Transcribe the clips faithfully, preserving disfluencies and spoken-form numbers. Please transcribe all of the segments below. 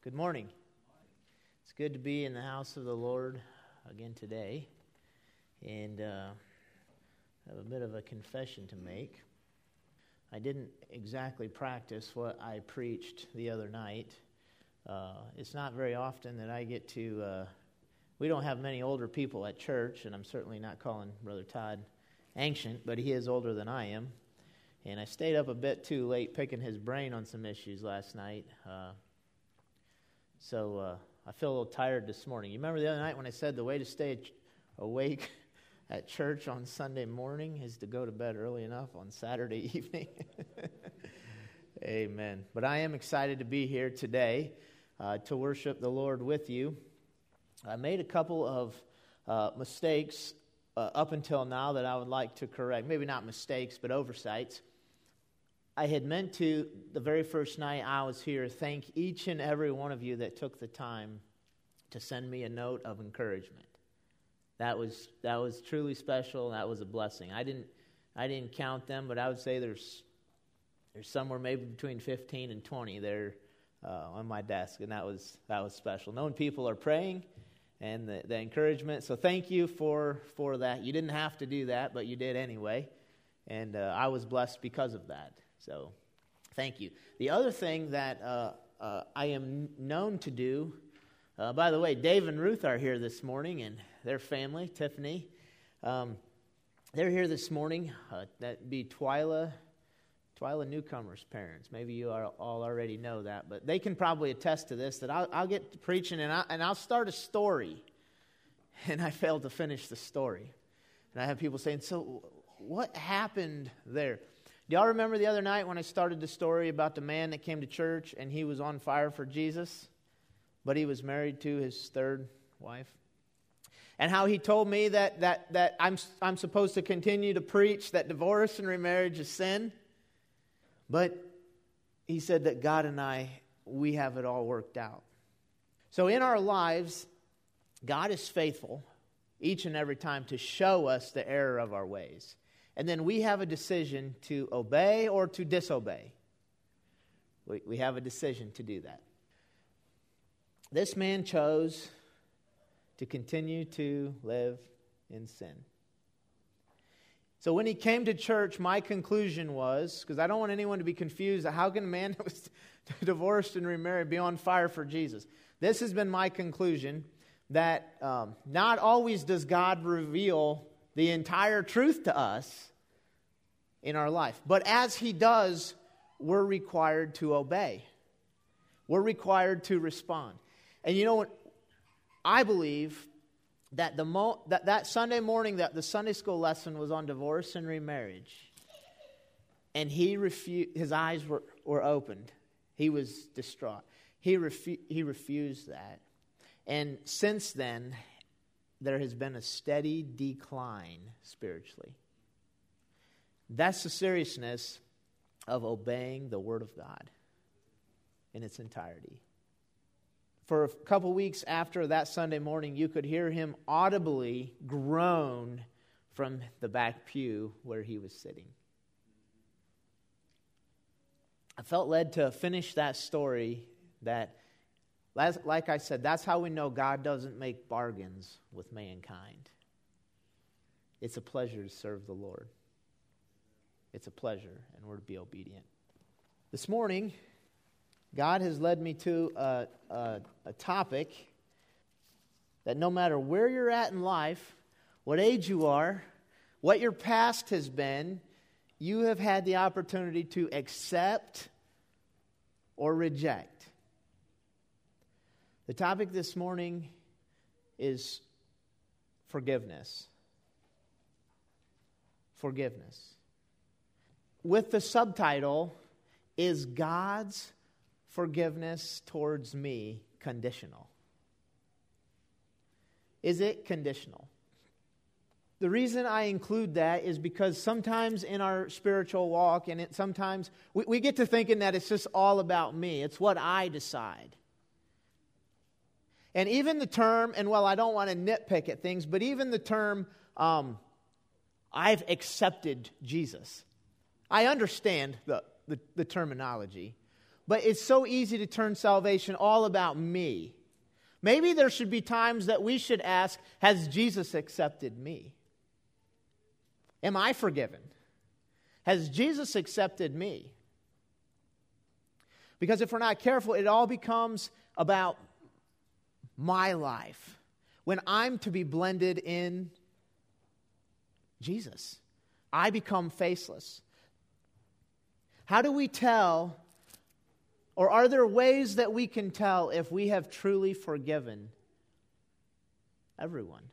Good morning. It's good to be in the house of the Lord again today, and uh, I have a bit of a confession to make. I didn't exactly practice what I preached the other night. Uh, it's not very often that I get to, uh, we don't have many older people at church, and I'm certainly not calling Brother Todd ancient, but he is older than I am. And I stayed up a bit too late picking his brain on some issues last night. Uh, so uh, I feel a little tired this morning. You remember the other night when I said the way to stay awake at church on Sunday morning is to go to bed early enough on Saturday evening? Amen. But I am excited to be here today uh, to worship the Lord with you. I made a couple of uh, mistakes uh, up until now that I would like to correct. Maybe not mistakes, but oversights. I had meant to, the very first night I was here, thank each and every one of you that took the time to send me a note of encouragement. That was that was truly special. That was a blessing. I didn't I didn't count them, but I would say there's there's somewhere maybe between fifteen and twenty there uh, on my desk, and that was that was special. Knowing people are praying and the, the encouragement. So thank you for for that. You didn't have to do that, but you did anyway, and uh, I was blessed because of that. So, thank you. The other thing that uh, uh, I am known to do, uh, by the way, Dave and Ruth are here this morning, and their family, Tiffany, um, they're here this morning. Uh, that'd be Twyla, Twyla Newcomer's parents. Maybe you are, all already know that, but they can probably attest to this, that I'll, I'll get to preaching, and, I, and I'll start a story, and I failed to finish the story. And I have people saying, so what happened there? Do y'all remember the other night when I started the story about the man that came to church and he was on fire for Jesus, but he was married to his third wife? And how he told me that that that I'm I'm supposed to continue to preach that divorce and remarriage is sin, but he said that God and I, we have it all worked out. So in our lives, God is faithful each and every time to show us the error of our ways. And then we have a decision to obey or to disobey. We, we have a decision to do that. This man chose to continue to live in sin. So when he came to church, my conclusion was, because I don't want anyone to be confused, how can a man that was divorced and remarried be on fire for Jesus? This has been my conclusion, that um, not always does God reveal the entire truth to us in our life. But as he does, we're required to obey. We're required to respond. And you know what? I believe that the mo- that, that Sunday morning, that the Sunday school lesson was on divorce and remarriage, and he refu- his eyes were, were opened. He was distraught. He refu- he refused that. And since then, there has been a steady decline spiritually. That's the seriousness of obeying the Word of God in its entirety. For a couple weeks after that Sunday morning, you could hear him audibly groan from the back pew where he was sitting. I felt led to finish that story that, like I said, that's how we know God doesn't make bargains with mankind. It's a pleasure to serve the Lord. It's a pleasure, and we're to be obedient. This morning, God has led me to a, a, a topic that no matter where you're at in life, what age you are, what your past has been, you have had the opportunity to accept or reject. The topic this morning is forgiveness. Forgiveness. With the subtitle, Is God's Forgiveness Towards Me Conditional? Is it conditional? The reason I include that is because sometimes in our spiritual walk, and it, sometimes we, we get to thinking that it's just all about me. It's what I decide. And even the term, and well, I don't want to nitpick at things, but even the term, um, I've accepted Jesus. I understand the, the, the terminology, but it's so easy to turn salvation all about me. Maybe there should be times that we should ask, has Jesus accepted me? Am I forgiven? Has Jesus accepted me? Because if we're not careful, it all becomes about my life, when I'm to be blended in Jesus. I become faceless. How do we tell, or are there ways that we can tell if we have truly forgiven everyone?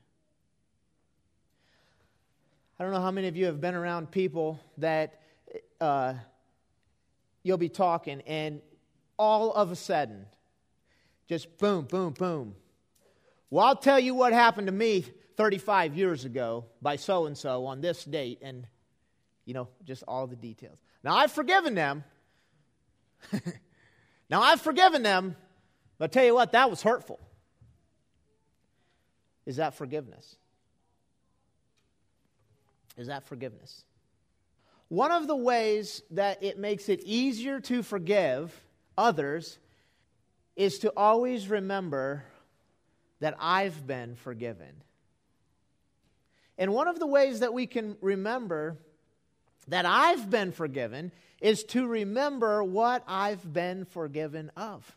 I don't know how many of you have been around people that uh, you'll be talking and all of a sudden, just boom, boom, boom. Well, I'll tell you what happened to me thirty-five years ago by so-and-so on this date, and, you know, just all the details. Now, I've forgiven them. now, I've forgiven them, but I'll tell you what, that was hurtful. Is that forgiveness? Is that forgiveness? One of the ways that it makes it easier to forgive others is to always remember that I've been forgiven. And one of the ways that we can remember that I've been forgiven is to remember what I've been forgiven of.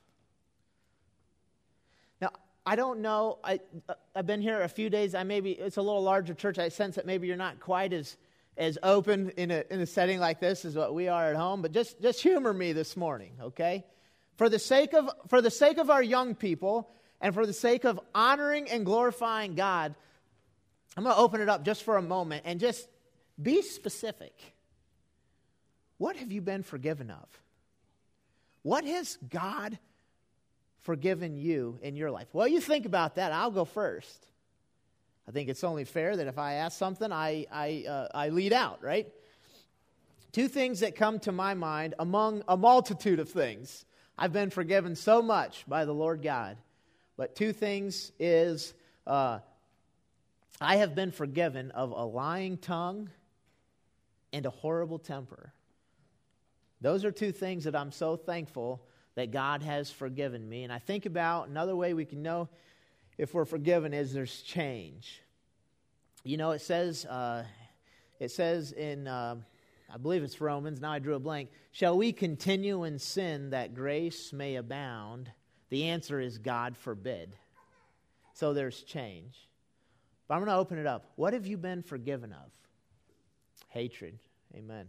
Now, I don't know, I, I've been here a few days, I maybe, it's a little larger church, I sense that maybe you're not quite as, as open in a, in a setting like this as what we are at home, but just, just humor me this morning, okay? For the sake of, for the sake of our young people, and for the sake of honoring and glorifying God, I'm going to open it up just for a moment and just be specific. What have you been forgiven of? What has God forgiven you in your life? Well, you think about that. I'll go first. I think it's only fair that if I ask something, I I, uh, I lead out, right? Two things that come to my mind among a multitude of things. I've been forgiven so much by the Lord God. But two things is, uh, I have been forgiven of a lying tongue and a horrible temper. Those are two things that I'm so thankful that God has forgiven me. And I think about another way we can know if we're forgiven is there's change. You know, it says, uh, it says in, uh, I believe it's Romans, now I drew a blank, shall we continue in sin that grace may abound? The answer is God forbid. So there's change. But I'm going to open it up. What have you been forgiven of? Hatred. Amen.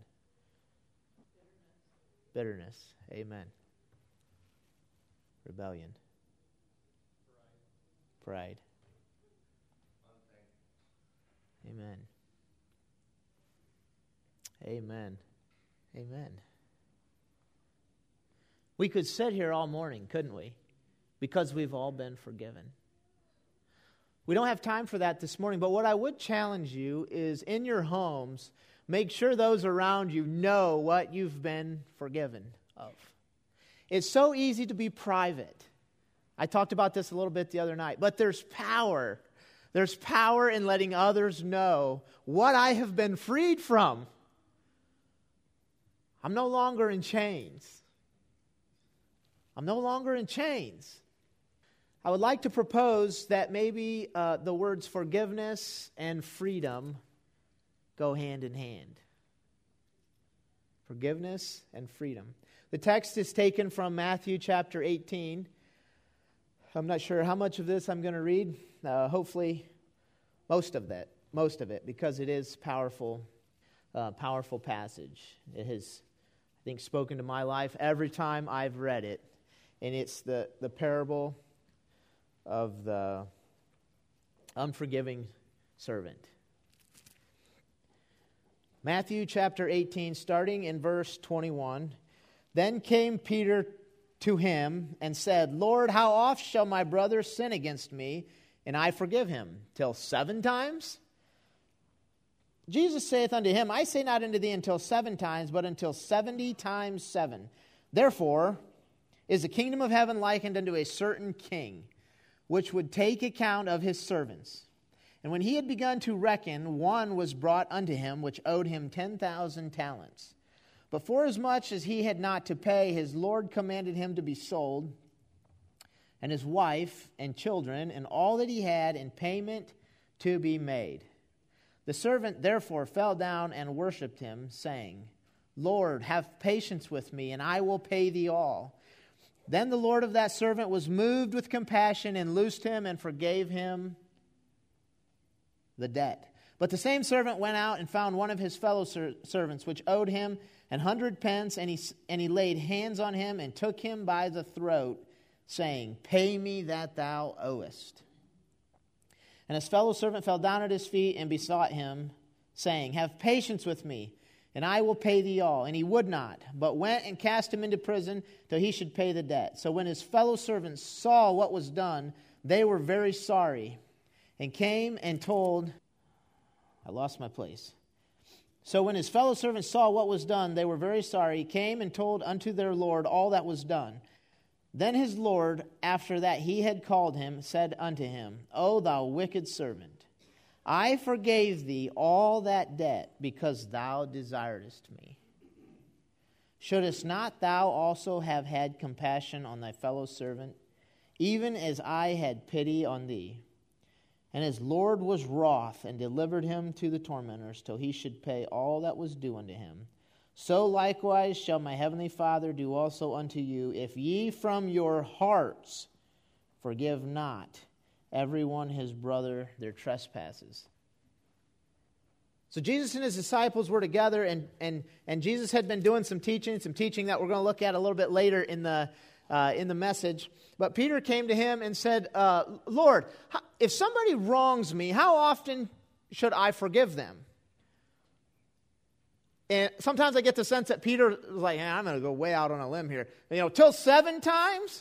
Bitterness. Amen. Rebellion. Pride. Amen. Amen. Amen. We could sit here all morning, couldn't we? Because we've all been forgiven. We don't have time for that this morning, but what I would challenge you is in your homes, make sure those around you know what you've been forgiven of. It's so easy to be private. I talked about this a little bit the other night, but there's power. There's power in letting others know what I have been freed from. I'm no longer in chains. I'm no longer in chains. I would like to propose that maybe uh, the words forgiveness and freedom go hand in hand. Forgiveness and freedom. The text is taken from Matthew chapter eighteen. I'm not sure how much of this I'm going to read. Uh, hopefully, most of that, most of it, because it is powerful, uh, powerful passage. It has, I think, spoken to my life every time I've read it, and it's the the parable of the unforgiving servant. Matthew chapter eighteen, starting in verse twenty-one. Then came Peter to him and said, Lord, how oft shall my brother sin against me, and I forgive him? Till seven times? Jesus saith unto him, I say not unto thee until seven times, but until seventy times seven. Therefore is the kingdom of heaven likened unto a certain king, which would take account of his servants. And when he had begun to reckon, one was brought unto him, which owed him ten thousand talents. But forasmuch as he had not to pay, his Lord commanded him to be sold, and his wife and children, and all that he had in payment to be made. The servant therefore fell down and worshipped him, saying, Lord, have patience with me, and I will pay thee all. Then the Lord of that servant was moved with compassion, and loosed him, and forgave him the debt. But the same servant went out and found one of his fellow ser- servants, which owed him an hundred pence, and he, and he laid hands on him, and took him by the throat, saying, Pay me that thou owest. And his fellow servant fell down at his feet and besought him, saying, Have patience with me, and I will pay thee all. And he would not, but went and cast him into prison till he should pay the debt. So when his fellow servants saw what was done, they were very sorry, and came and told, I lost my place. So when his fellow servants saw what was done, they were very sorry, came and told unto their Lord all that was done. Then his Lord, after that he had called him, said unto him, O thou wicked servant, I forgave thee all that debt, because thou desiredst me. Shouldest not thou also have had compassion on thy fellow servant, even as I had pity on thee? And his Lord was wroth, and delivered him to the tormentors, till he should pay all that was due unto him. So likewise shall my heavenly Father do also unto you, if ye from your hearts forgive not every one his brother their trespasses. So Jesus and his disciples were together, and, and, and Jesus had been doing some teaching, some teaching that we're going to look at a little bit later in the, uh, in the message. But Peter came to him and said, uh, Lord, if somebody wrongs me, how often should I forgive them? And sometimes I get the sense that Peter was like, hey, I'm going to go way out on a limb here. You know, till seven times?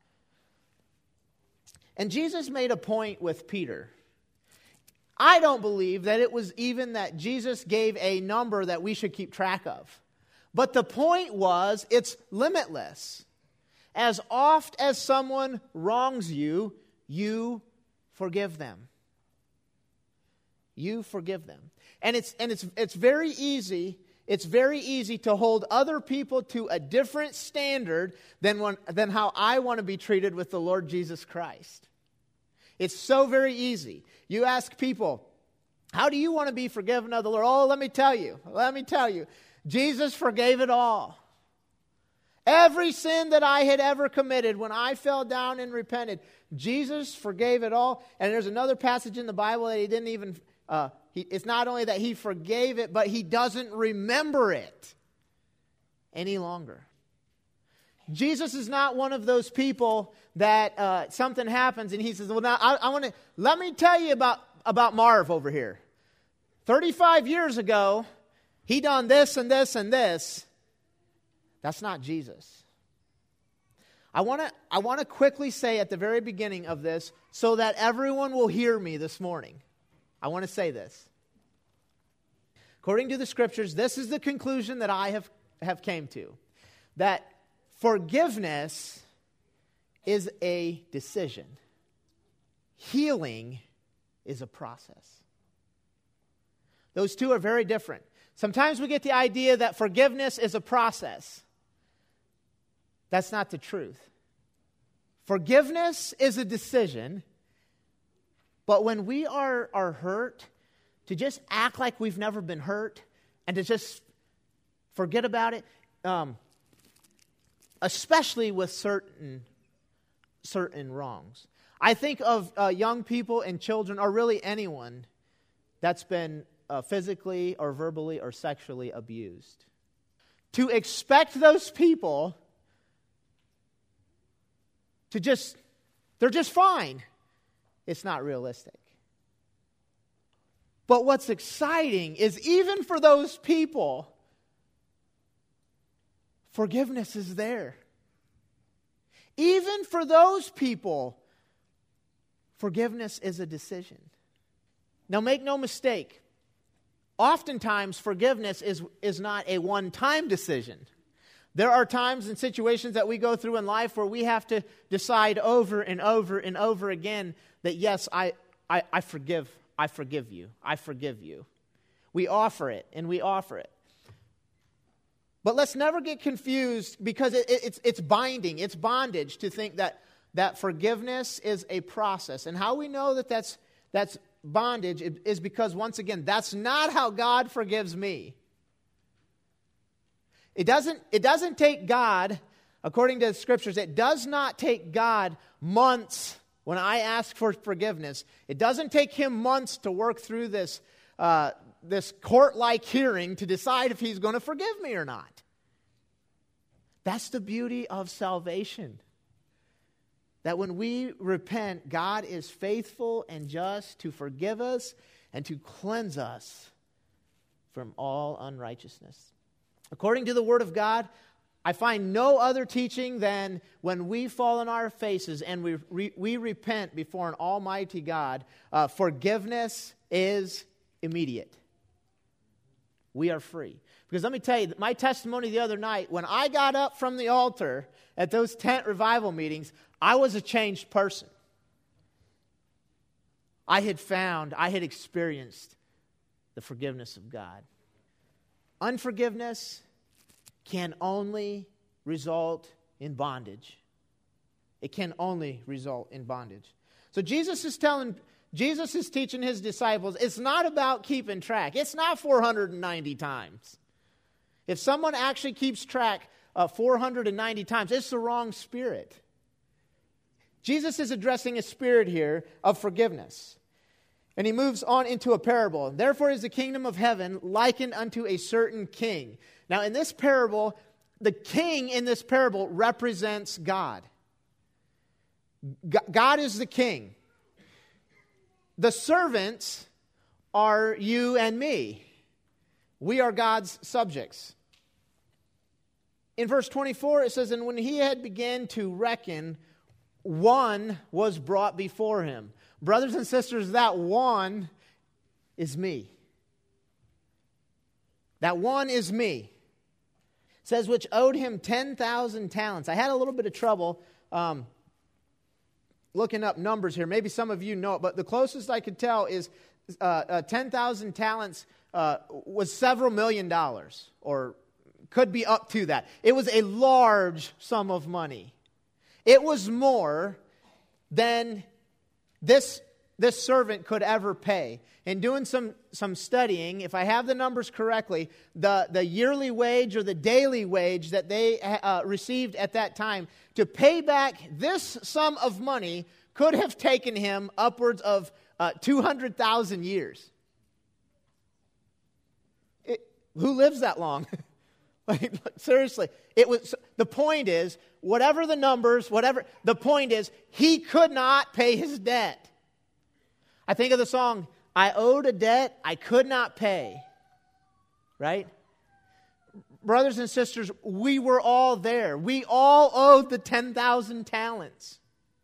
And Jesus made a point with Peter. I don't believe that it was even that Jesus gave a number that we should keep track of. But the point was, it's limitless. As oft as someone wrongs you, you forgive them. You forgive them. And it's and it's it's very easy It's very easy to hold other people to a different standard than, one, than how I want to be treated with the Lord Jesus Christ. It's so very easy. You ask people, how do you want to be forgiven of the Lord? Oh, let me tell you. Let me tell you. Jesus forgave it all. Every sin that I had ever committed, when I fell down and repented, Jesus forgave it all. And there's another passage in the Bible that he didn't even... Uh, He, it's not only that he forgave it, but he doesn't remember it any longer. Jesus is not one of those people that uh, something happens and he says, well, now I, I want to, let me tell you about, about Marv over here. thirty-five years ago, he done this and this and this. That's not Jesus. I want to I want to quickly say at the very beginning of this, so that everyone will hear me this morning. I want to say this. According to the Scriptures, this is the conclusion that I have, have came to. That forgiveness is a decision. Healing is a process. Those two are very different. Sometimes we get the idea that forgiveness is a process. That's not the truth. Forgiveness is a decision. But when we are, are hurt, to just act like we've never been hurt and to just forget about it, um, especially with certain, certain wrongs. I think of uh, young people and children, or really anyone that's been uh, physically or verbally or sexually abused. To expect those people to just, they're just fine. It's not realistic. But what's exciting is even for those people, forgiveness is there. Even for those people, forgiveness is a decision. Now make no mistake, oftentimes forgiveness is, is not a one-time decision. There are times and situations that we go through in life where we have to decide over and over and over again that yes, I, I, I forgive, I forgive you, I forgive you. We offer it and we offer it. But let's never get confused because it, it, it's, it's binding, it's bondage to think that, that forgiveness is a process. And how we know that that's, that's bondage is because, once again, that's not how God forgives me. It doesn't, it doesn't take God, according to the Scriptures, it does not take God months when I ask for forgiveness. It doesn't take Him months to work through this uh, this court-like hearing to decide if He's going to forgive me or not. That's the beauty of salvation. That when we repent, God is faithful and just to forgive us and to cleanse us from all unrighteousness. According to the Word of God, I find no other teaching than when we fall on our faces and we re- we repent before an almighty God, uh, forgiveness is immediate. We are free. Because let me tell you, my testimony the other night, when I got up from the altar at those tent revival meetings, I was a changed person. I had found, I had experienced the forgiveness of God. Unforgiveness can only result in bondage. It can only result in bondage. So Jesus is telling, Jesus is teaching His disciples, it's not about keeping track. It's not four hundred ninety times. If someone actually keeps track of four hundred ninety times, it's the wrong spirit. Jesus is addressing a spirit here of forgiveness. And He moves on into a parable. Therefore is the kingdom of heaven likened unto a certain king. Now in this parable, the king in this parable represents God. God is the king. The servants are you and me. We are God's subjects. In verse twenty-four it says, and when he had begun to reckon, one was brought before him. Brothers and sisters, that one is me. That one is me. It says, which owed him ten thousand talents. I had a little bit of trouble um, looking up numbers here. Maybe some of you know it, but the closest I could tell is uh, uh, ten thousand talents uh, was several million dollars, or could be up to that. It was a large sum of money. It was more than this, this servant could ever pay. In doing some, some studying, if I have the numbers correctly, the, the yearly wage or the daily wage that they uh, received at that time to pay back this sum of money could have taken him upwards of uh, two hundred thousand years. It, who lives that long? Like, seriously, it was. The point is, whatever the numbers, whatever, the point is, he could not pay his debt. I think of the song, I owed a debt I could not pay. Right? Brothers and sisters, we were all there. We all owed the ten thousand talents.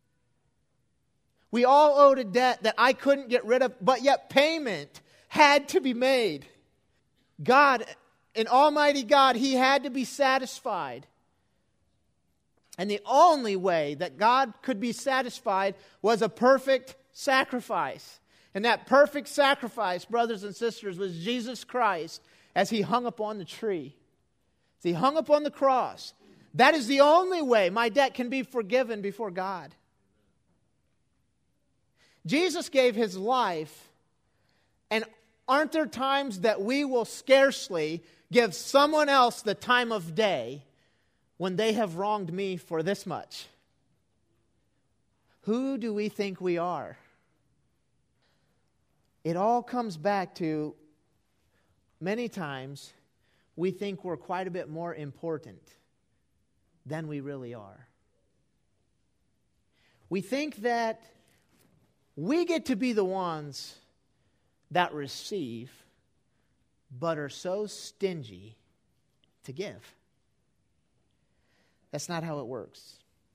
We all owed a debt that I couldn't get rid of, but yet payment had to be made. God, an almighty God, He had to be satisfied. And the only way that God could be satisfied was a perfect sacrifice. And that perfect sacrifice, brothers and sisters, was Jesus Christ as He hung upon the tree. As He hung upon the cross. That is the only way my debt can be forgiven before God. Jesus gave His life, and aren't there times that we will scarcely give someone else the time of day when they have wronged me for this much? Who do we think we are? It all comes back to, many times, we think we're quite a bit more important than we really are. We think that we get to be the ones that receive, but are so stingy to give. That's not how it works.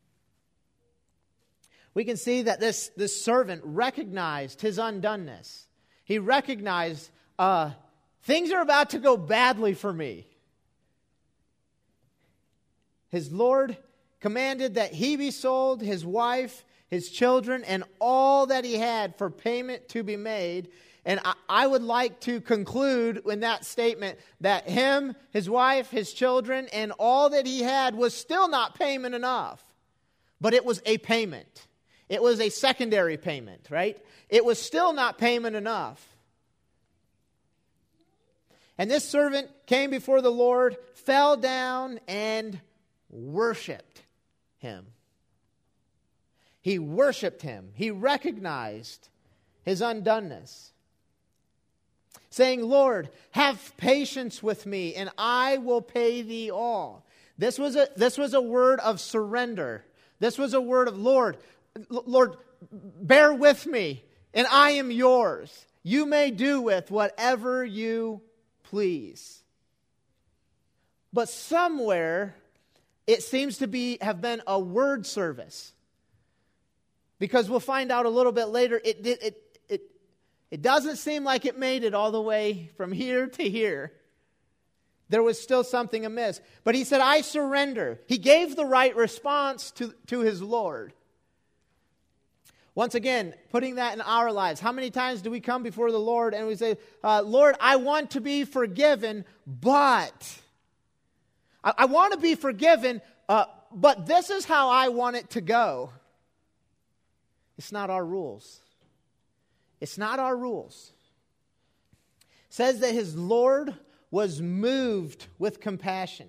We can see that this, this servant recognized his undoneness. He recognized, uh, things are about to go badly for me. His Lord commanded that he be sold, his wife, his children, and all that he had for payment to be made. And I, I would like to conclude in that statement that him, his wife, his children, and all that he had was still not payment enough. But it was a payment. It was a secondary payment, right? It was still not payment enough. And this servant came before the Lord, fell down, and worshiped him. He worshiped him. He recognized his undoneness, saying, Lord, have patience with me, and I will pay thee all. This was a, this was a word of surrender. This was a word of, Lord, Lord, bear with me, and I am yours. You may do with whatever you please. But somewhere, it seems to be have been a word service. Because we'll find out a little bit later, it, it, it, it, it doesn't seem like it made it all the way from here to here. There was still something amiss. But he said, I surrender. He gave the right response to, to his Lord. Once again, putting that in our lives. How many times do we come before the Lord and we say, uh, Lord, I want to be forgiven, but... I, I want to be forgiven, uh, but this is how I want it to go. It's not our rules. It's not our rules. It says that his Lord was moved with compassion.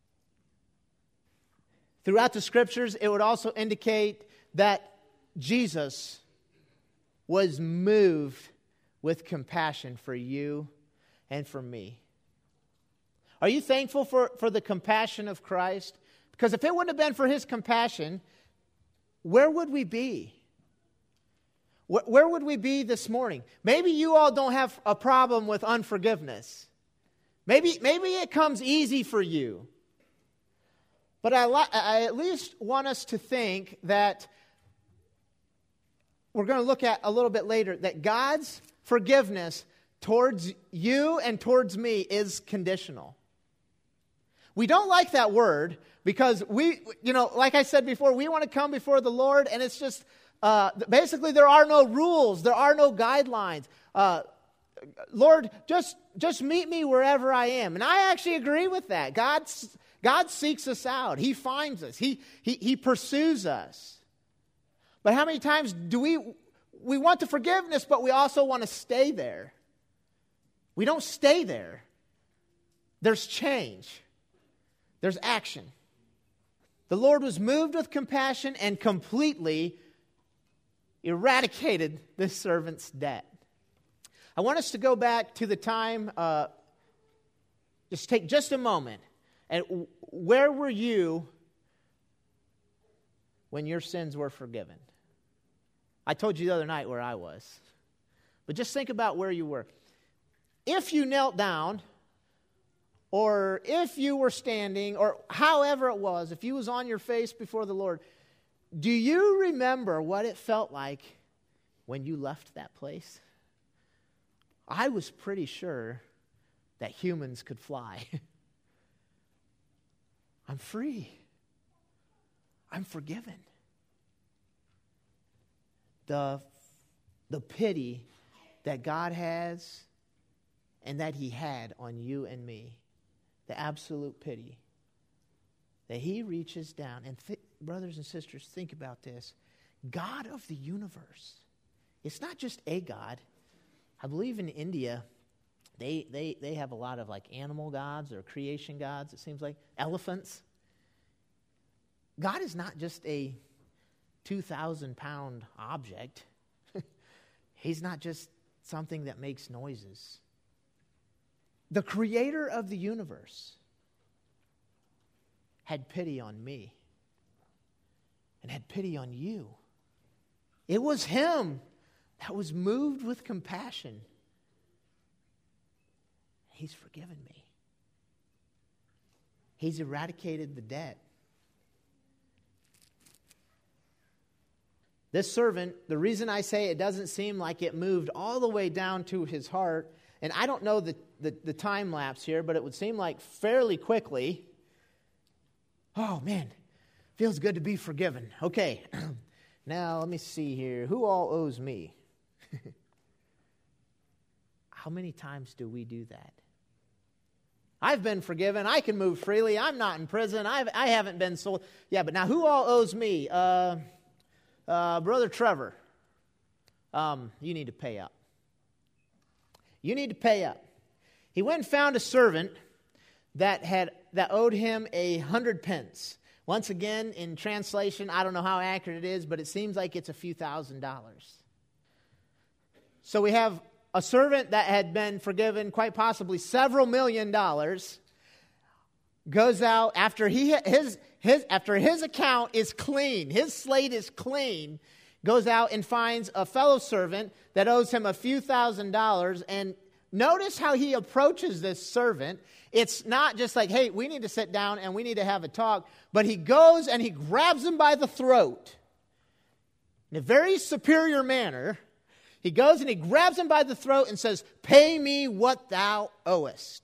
Throughout the scriptures, it would also indicate that Jesus was moved with compassion for you and for me. Are you thankful for, for the compassion of Christ? Because if it wouldn't have been for his compassion, where would we be? Where, where would we be this morning? Maybe you all don't have a problem with unforgiveness. Maybe, maybe it comes easy for you. But I, I at least want us to think that we're going to look at a little bit later that God's forgiveness towards you and towards me is conditional. We don't like that word because we, you know, like I said before, we want to come before the Lord and it's just, uh, basically there are no rules, there are no guidelines. Uh, Lord, just just meet me wherever I am. And I actually agree with that. God, God seeks us out. He finds us. He, he, he pursues us. But how many times do we, we want the forgiveness, but we also want to stay there? We don't stay there. There's change. There's action. The Lord was moved with compassion and completely eradicated this servant's debt. I want us to go back to the time, uh, just take just a moment. And where were you when your sins were forgiven? I told you the other night where I was. But just think about where you were. If you knelt down, or if you were standing, or however it was, if you was on your face before the Lord, do you remember what it felt like when you left that place? I was pretty sure that humans could fly. I'm free. I'm forgiven. The, the pity that God has and that he had on you and me. The absolute pity that he reaches down. And th- brothers and sisters, think about this. God of the universe. It's not just a God. I believe in India, they, they, they have a lot of like animal gods or creation gods, it seems like. Elephants. God is not just a two thousand pound object. He's not just something that makes noises. The creator of the universe had pity on me and had pity on you. It was him that was moved with compassion. He's forgiven me. He's eradicated the debt. This servant, the reason I say it doesn't seem like it moved all the way down to his heart, and I don't know the, the, the time lapse here, but it would seem like fairly quickly. Oh, man, feels good to be forgiven. Okay, now let me see here. Who all owes me? How many times do we do that? I've been forgiven. I can move freely. I'm not in prison. I've, I haven't been sold. Yeah, but now who all owes me? Uh, uh, Brother Trevor, um, you need to pay up. You need to pay up. He went and found a servant that had that owed him a hundred pence. Once again, in translation, I don't know how accurate it is, but it seems like it's a few thousand dollars. So we have a servant that had been forgiven quite possibly several million dollars, goes out after he his his after his account is clean, his slate is clean, goes out and finds a fellow servant that owes him a few thousand dollars. And notice how he approaches this servant. It's not just like, hey, we need to sit down and we need to have a talk, but he goes and he grabs him by the throat in a very superior manner. He goes and he grabs him by the throat and says, pay me what thou owest.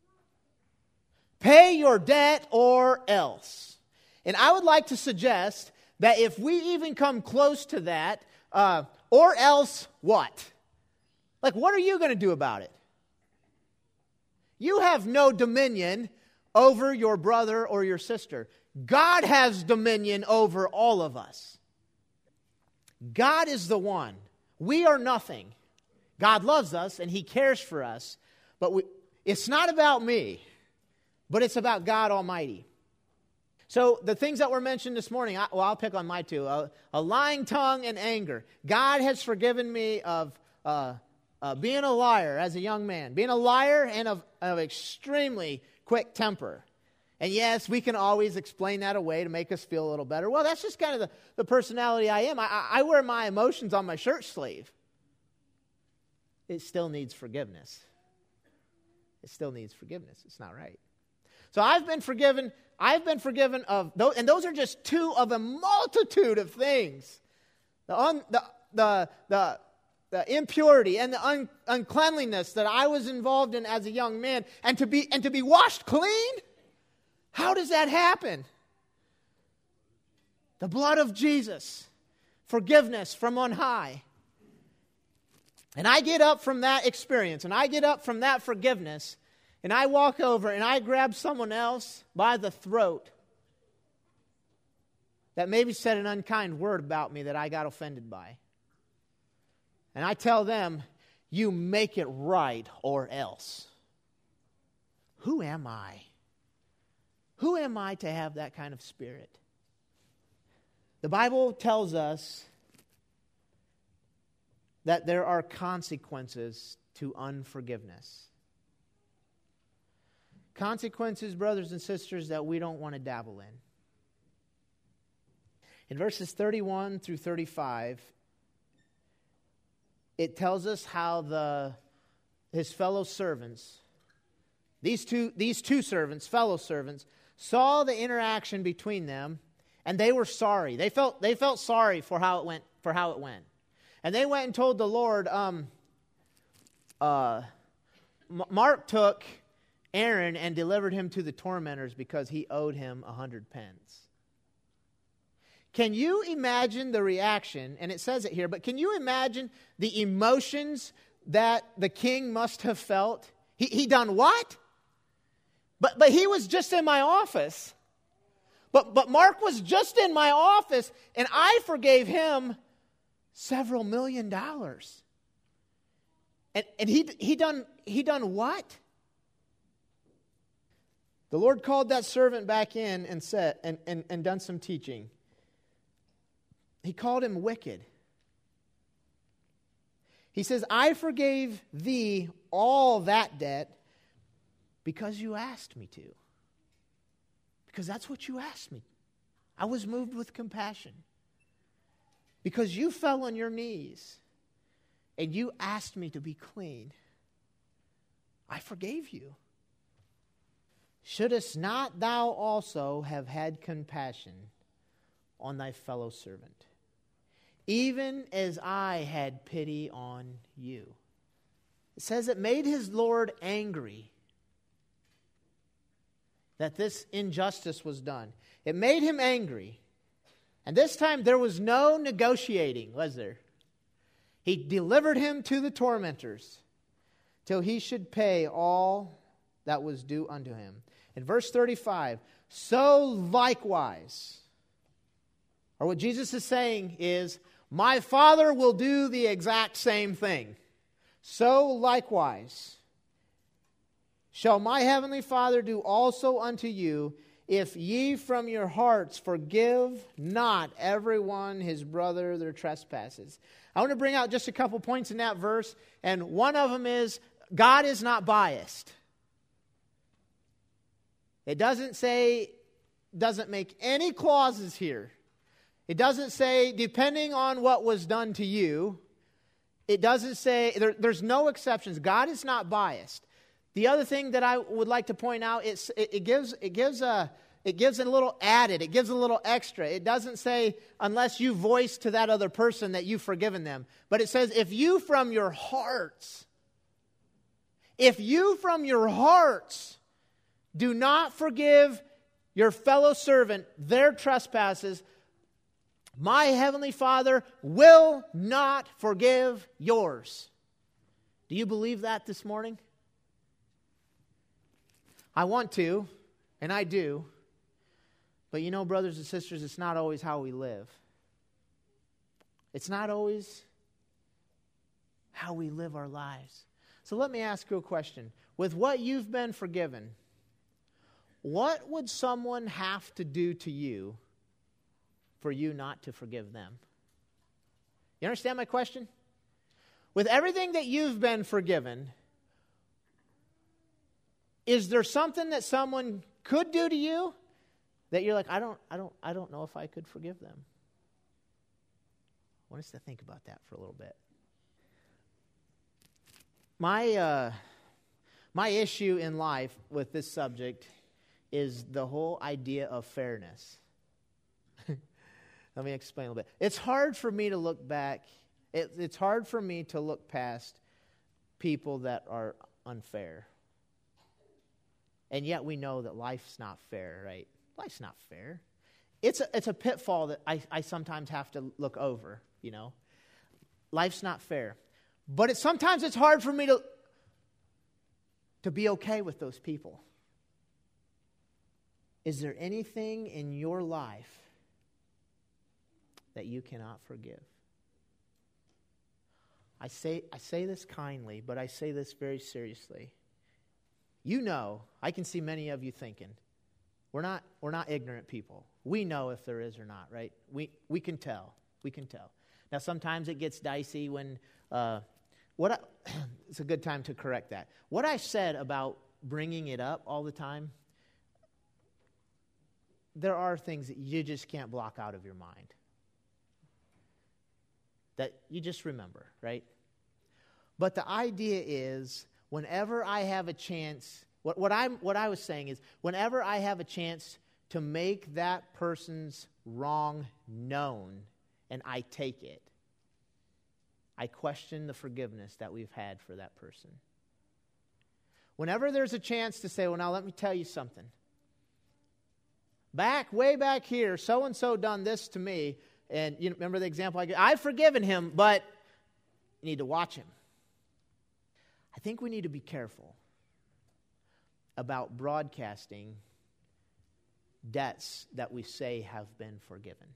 Pay your debt or else. And I would like to suggest that if we even come close to that, uh, or else what? Like, what are you going to do about it? You have no dominion over your brother or your sister. God has dominion over all of us. God is the one. We are nothing. God loves us and He cares for us. But we, it's not about me, but it's about God Almighty. So the things that were mentioned this morning, I, well, I'll pick on my two. A, a lying tongue and anger. God has forgiven me of uh, uh, being a liar as a young man. Being a liar and of, of extremely quick temper. And yes, we can always explain that away to make us feel a little better. Well, that's just kind of the, the personality I am. I, I wear my emotions on my shirt sleeve. It still needs forgiveness. It still needs forgiveness. It's not right. So I've been forgiven. I've been forgiven of those, and those are just two of a multitude of things. The un, the the the, the impurity and the un, uncleanliness that I was involved in as a young man, and to be and to be washed clean. How does that happen? The blood of Jesus, forgiveness from on high. And I get up from that experience, and I get up from that forgiveness, and I walk over and I grab someone else by the throat that maybe said an unkind word about me that I got offended by. And I tell them, you make it right or else. Who am I? Who am I to have that kind of spirit? The Bible tells us that there are consequences to unforgiveness. Consequences, brothers and sisters, that we don't want to dabble in. In verses thirty-one through thirty-five, it tells us how the his fellow servants, these two, these two servants, fellow servants, saw the interaction between them, and they were sorry. They felt they felt sorry for how it went. For how it went, and they went and told the Lord. Um, uh, Mark took Aaron and delivered him to the tormentors because he owed him a hundred pence. Can you imagine the reaction? And it says it here, but can you imagine the emotions that the king must have felt? He he done what? But but he was just in my office. But but Mark was just in my office, and I forgave him several million dollars. And and he he done he done what? The Lord called that servant back in and said and, and, and done some teaching. He called him wicked. He says, I forgave thee all that debt because you asked me to. Because that's what you asked me. I was moved with compassion. Because you fell on your knees and you asked me to be clean. I forgave you. Shouldest not thou also have had compassion on thy fellow servant, even as I had pity on you? It says it made his Lord angry that this injustice was done. It made him angry. And this time there was no negotiating, was there? He delivered him to the tormentors. till he should pay all that was due unto him. In verse thirty-five, so likewise, or what Jesus is saying is, my Father will do the exact same thing. So likewise, shall my heavenly Father do also unto you, if ye from your hearts forgive not everyone his brother their trespasses. I want to bring out just a couple points in that verse, and one of them is, God is not biased. It doesn't say, doesn't make any clauses here. It doesn't say, depending on what was done to you. It doesn't say, there, there's no exceptions. God is not biased. The other thing that I would like to point out, it's, it, it gives it gives a it gives a little added, it gives a little extra. It doesn't say, unless you voice to that other person that you've forgiven them. But it says, if you from your hearts, if you from your hearts do not forgive your fellow servant their trespasses, my heavenly Father will not forgive yours. Do you believe that this morning? I want to, and I do. But you know, brothers and sisters, it's not always how we live. It's not always how we live our lives. So let me ask you a question. With what you've been forgiven, what would someone have to do to you for you not to forgive them? You understand my question? With everything that you've been forgiven, is there something that someone could do to you that you're like, I don't, I don't, I don't know if I could forgive them? I want us to think about that for a little bit. My uh, my issue in life with this subject is the whole idea of fairness. Let me explain a little bit. It's hard for me to look back. It, it's hard for me to look past people that are unfair. And yet we know that life's not fair, right? Life's not fair. It's a, it's a pitfall that I, I sometimes have to look over, you know. Life's not fair. But it, sometimes it's hard for me to, to be okay with those people. Is there anything in your life that you cannot forgive? I say, I say this kindly, but I say this very seriously. You know, I can see many of you thinking, we're not, we're not ignorant people. We know if there is or not, right? We we can tell. We can tell. Now, sometimes it gets dicey when, uh, what I, it's a good time to correct that. What I said about bringing it up all the time, there are things that you just can't block out of your mind. That you just remember, right? But the idea is, whenever I have a chance, what, what, I'm, what I was saying is, whenever I have a chance to make that person's wrong known, and I take it, I question the forgiveness that we've had for that person. Whenever there's a chance to say, well, now let me tell you something. Back, way back here, so-and-so done this to me, and you remember the example I gave? I've forgiven him, but you need to watch him. I think we need to be careful about broadcasting debts that we say have been forgiven.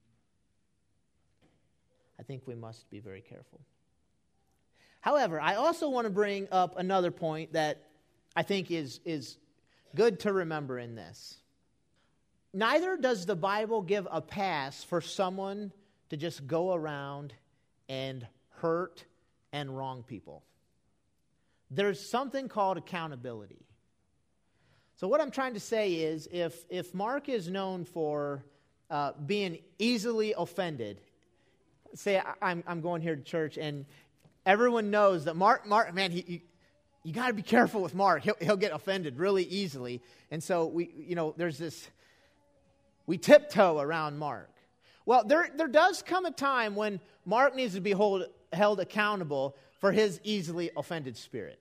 I think we must be very careful. However, I also want to bring up another point that I think is, is good to remember in this. Neither does the Bible give a pass for someone to just go around and hurt and wrong people. There's something called accountability. So what I'm trying to say is, if, if Mark is known for uh, being easily offended, say I, I'm, I'm going here to church and everyone knows that Mark, Mark man, he, he you got to be careful with Mark. He'll, he'll get offended really easily. And so we, you know, there's this, we tiptoe around Mark. Well, there, there does come a time when Mark needs to be hold, held accountable for his easily offended spirit.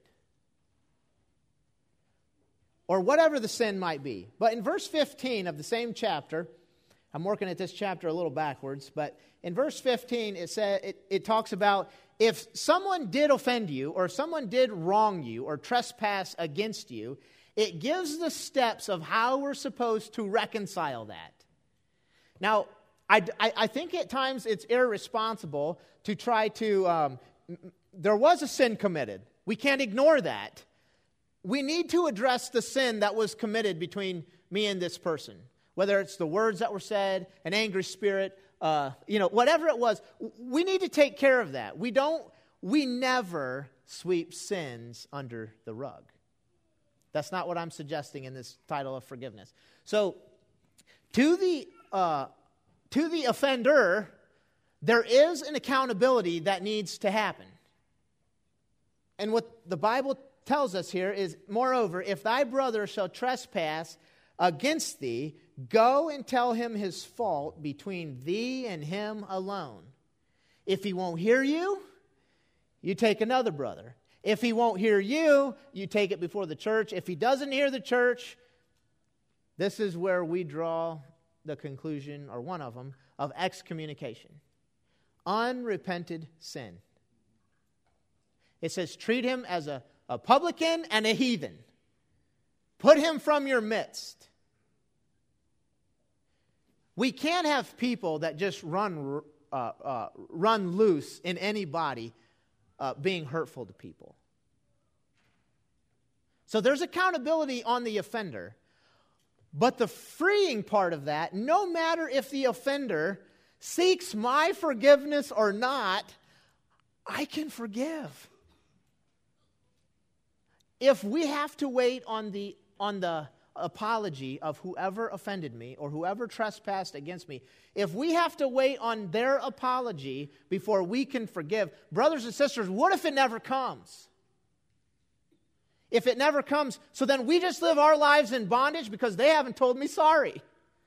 Or whatever the sin might be. But in verse fifteen of the same chapter, I'm working at this chapter a little backwards, but in verse fifteen, it says it, it talks about if someone did offend you, or if someone did wrong you, or trespass against you, it gives the steps of how we're supposed to reconcile that. Now, I, I, I think at times it's irresponsible to try to, um, there was a sin committed. We can't ignore that. We need to address the sin that was committed between me and this person. Whether it's the words that were said, an angry spirit, uh, you know, whatever it was, we need to take care of that. We don't, we never sweep sins under the rug. That's not what I'm suggesting in this title of forgiveness. So, to the uh, to the offender, there is an accountability that needs to happen. And what the Bible tells us here is, moreover, if thy brother shall trespass against thee, go and tell him his fault between thee and him alone. If he won't hear you, you take another brother. If he won't hear you, you take it before the church. If he doesn't hear the church, this is where we draw the conclusion, or one of them, of excommunication. Unrepented sin. It says, treat him as a, a publican and a heathen. Put him from your midst. We can't have people that just run uh, uh, run loose in any body uh, being hurtful to people. So there's accountability on the offender. But the freeing part of that, no matter if the offender seeks my forgiveness or not, I can forgive. If we have to wait on the on the apology of whoever offended me or whoever trespassed against me, if we have to wait on their apology before we can forgive, brothers and sisters, what if it never comes? If it never comes, so then we just live our lives in bondage because they haven't told me sorry.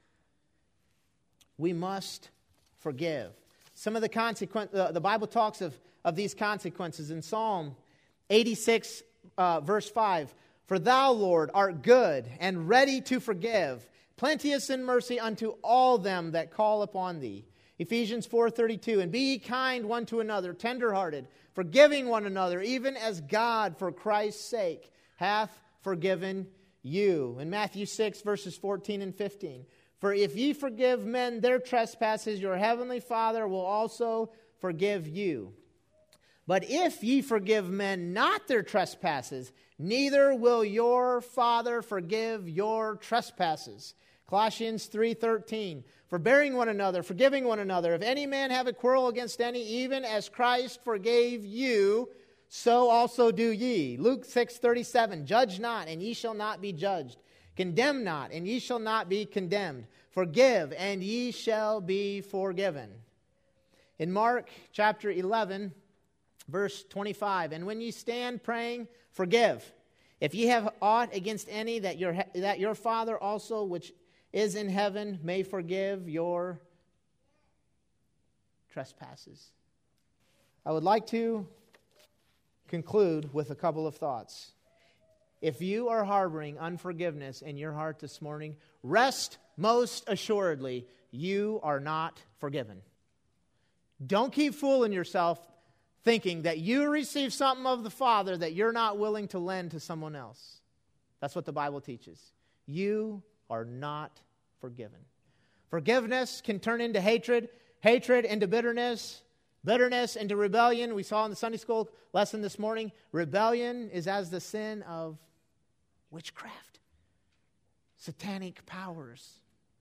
We must forgive. Some of the consequences, uh, the Bible talks of, of these consequences in Psalm eighty-six, uh, verse five. For thou, Lord, art good and ready to forgive, plenteous in mercy unto all them that call upon thee. Ephesians four thirty-two, and be ye kind one to another, tenderhearted, forgiving one another, even as God, for Christ's sake, hath forgiven you. In Matthew six, verses fourteen and fifteen, for if ye forgive men their trespasses, your heavenly Father will also forgive you. But if ye forgive men not their trespasses, neither will your Father forgive your trespasses. Colossians three thirteen, forbearing one another, forgiving one another. If any man have a quarrel against any, even as Christ forgave you, so also do ye. Luke six thirty-seven, judge not, and ye shall not be judged. Condemn not, and ye shall not be condemned. Forgive, and ye shall be forgiven. In Mark chapter eleven, verse twenty-five, and when ye stand praying, forgive. If ye have aught against any, that your that your Father also, which is in heaven, may forgive your trespasses. I would like to conclude with a couple of thoughts. If you are harboring unforgiveness in your heart this morning, rest most assuredly, you are not forgiven. Don't keep fooling yourself thinking that you receive something of the Father that you're not willing to lend to someone else. That's what the Bible teaches. You are not forgiven. Forgiveness can turn into hatred, hatred into bitterness, bitterness into rebellion. We saw in the Sunday school lesson this morning, rebellion is as the sin of witchcraft, satanic powers.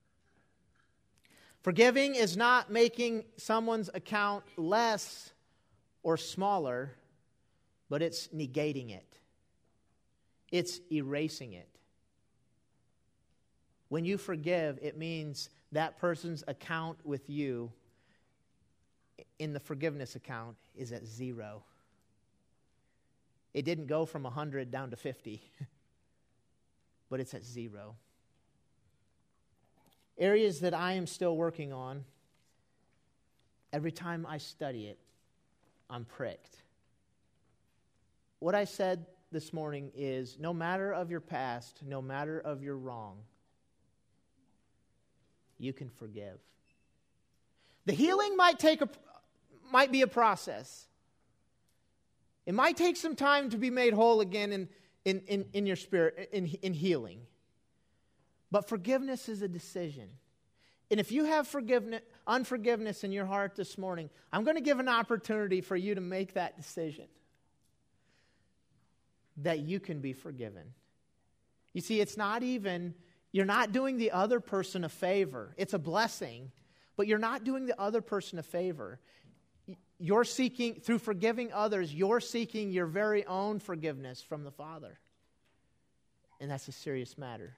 Forgiving is not making someone's account less or smaller, but it's negating it. It's erasing it. When you forgive, it means that person's account with you in the forgiveness account is at zero. It didn't go from one hundred down to fifty, but it's at zero. Areas that I am still working on, every time I study it, I'm pricked. What I said this morning is, no matter of your past, no matter of your wrong, you can forgive. The healing might take a, might be a process. It might take some time to be made whole again in, in, in, in your spirit, in, in healing. But forgiveness is a decision. And if you have forgiveness, unforgiveness in your heart this morning, I'm going to give an opportunity for you to make that decision. That you can be forgiven. You see, it's not even, you're not doing the other person a favor. It's a blessing, but you're not doing the other person a favor. You're seeking, through forgiving others, you're seeking your very own forgiveness from the Father. And that's a serious matter.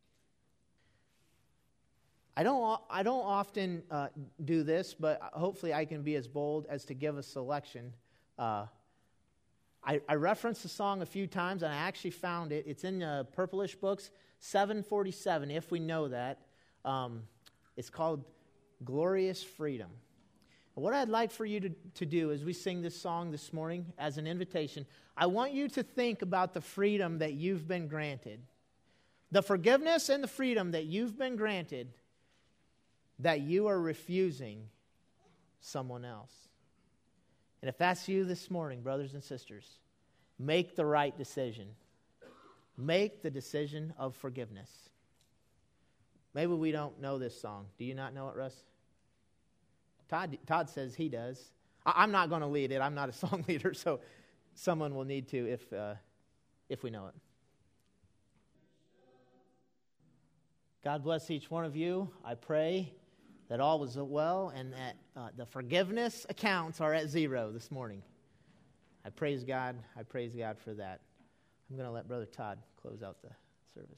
I don't, I don't often uh, do this, but hopefully I can be as bold as to give a selection. Uh, I, I referenced the song a few times, and I actually found it. It's in uh, Purplish Books, seven forty-seven, if we know that. Um, it's called Glorious Freedom. And what I'd like for you to, to do as we sing this song this morning as an invitation, I want you to think about the freedom that you've been granted. The forgiveness and the freedom that you've been granted that you are refusing someone else. And if that's you this morning, brothers and sisters, make the right decision. Make the decision of forgiveness. Maybe we don't know this song. Do you not know it, Russ? Todd, Todd says he does. I, I'm not going to lead it. I'm not a song leader, so someone will need to if uh, if we know it. God bless each one of you. I pray that all was well and that uh, the forgiveness accounts are at zero this morning. I praise God. I praise God for that. I'm going to let Brother Todd close out the service.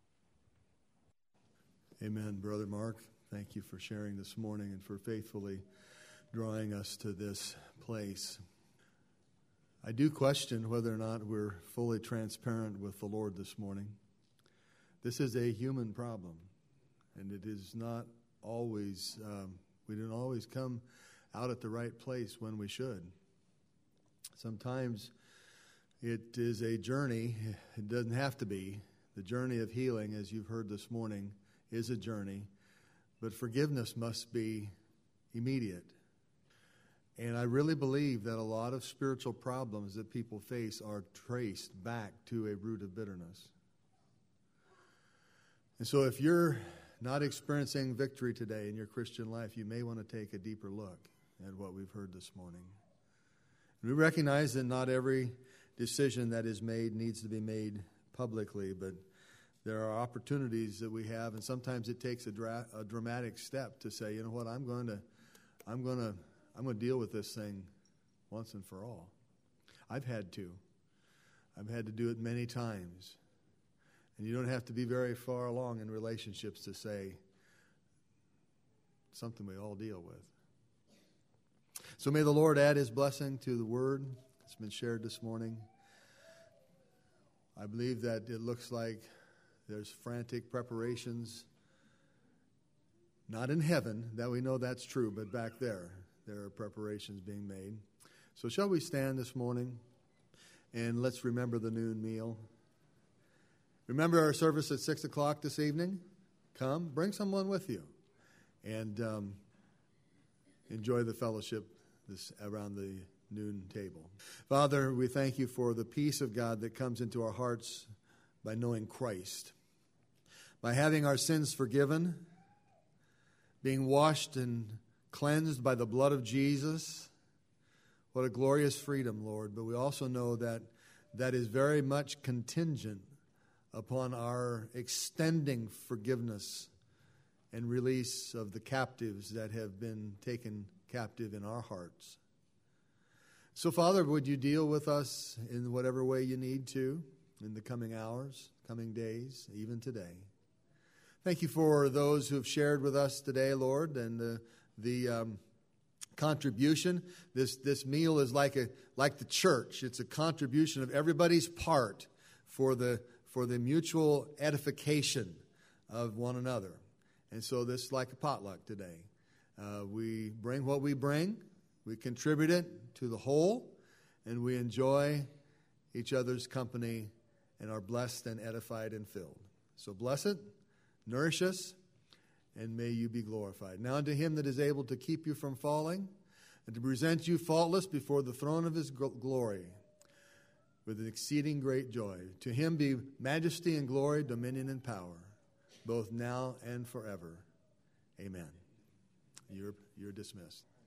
Amen, Brother Mark. Thank you for sharing this morning and for faithfully drawing us to this place. I do question whether or not we're fully transparent with the Lord this morning. This is a human problem, and it is not always, um, we don't always come out at the right place when we should. Sometimes it is a journey. It doesn't have to be. The journey of healing, as you've heard this morning, is a journey. But forgiveness must be immediate. And I really believe that a lot of spiritual problems that people face are traced back to a root of bitterness. And so if you're not experiencing victory today in your Christian life, you may want to take a deeper look at what we've heard this morning. We recognize that not every decision that is made needs to be made publicly, but there are opportunities that we have, and sometimes it takes a, dra- a dramatic step to say, you know what, I'm going to, I'm going to, I'm going to deal with this thing once and for all. I've had to. I've had to do it many times. And you don't have to be very far along in relationships to say something we all deal with. So may the Lord add His blessing to the word that's been shared this morning. I believe that it looks like there's frantic preparations, not in heaven, that we know that's true, but back there, there are preparations being made. So shall we stand this morning and let's remember the noon meal. Remember our service at six o'clock this evening? Come, bring someone with you, and um, enjoy the fellowship this, around the noon table. Father, we thank you for the peace of God that comes into our hearts by knowing Christ, by having our sins forgiven, being washed and cleansed by the blood of Jesus. What a glorious freedom, Lord. But we also know that that is very much contingent upon our extending forgiveness and release of the captives that have been taken captive in our hearts. So, Father, would you deal with us in whatever way you need to in the coming hours, coming days, even today. Thank you for those who have shared with us today, Lord, and the, the um, contribution. This this meal is like a like the church. It's a contribution of everybody's part for the for the mutual edification of one another. And so this is like a potluck today. Uh, we bring what we bring, we contribute it to the whole, and we enjoy each other's company and are blessed and edified and filled. So bless it, nourish us, and may you be glorified. Now unto him that is able to keep you from falling, and to present you faultless before the throne of his glory, with an exceeding great joy. To him be majesty and glory, dominion and power, both now and forever. Amen. You're, you're dismissed.